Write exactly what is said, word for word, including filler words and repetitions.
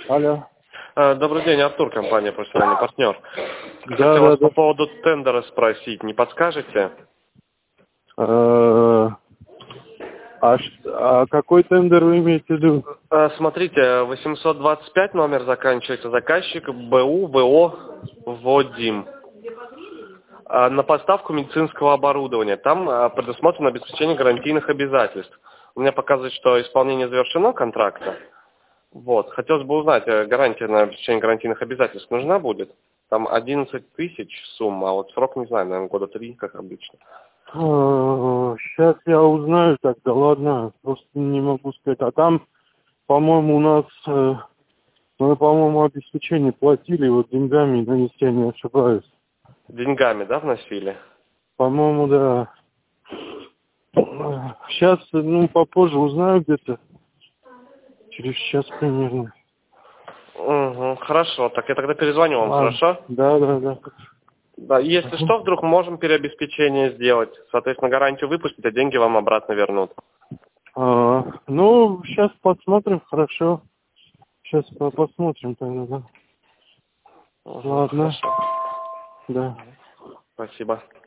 Алло. А, Добрый день, Артур, компания «Профессиональный партнер». Да, Хотел да, вас да. по поводу тендера спросить, не подскажете? Э, А, ш- а какой тендер вы имеете в виду? А, Смотрите, восемьсот двадцать пять номер заканчивается, заказчик БУ, ВО, ВОДИМ. А, На поставку медицинского оборудования. Там а, предусмотрено обеспечение гарантийных обязательств. У меня показывает, что исполнение завершено контракта. Вот. Хотелось бы узнать, э, гарантия на обеспечение гарантийных обязательств нужна будет? Там одиннадцать тысяч сумма, а вот срок не знаю, наверное, года три, как обычно. Сейчас я узнаю тогда, ладно, просто не могу сказать. А там, по-моему, у нас, э, мы, по-моему, обеспечение платили вот деньгами, да, если я не ошибаюсь. Деньгами, да, вносили? По-моему, да. Сейчас, ну, попозже узнаю где-то, через час примерно. Угу, хорошо, так я тогда перезвоню вам, Ладно. хорошо? Да, да, да. Да, если Ага. что, вдруг можем переобеспечение сделать. Соответственно, гарантию выпустить, а деньги вам обратно вернут. А, ну, сейчас посмотрим, хорошо. Сейчас посмотрим тогда, да. Угу, Ладно, хорошо. да. Спасибо.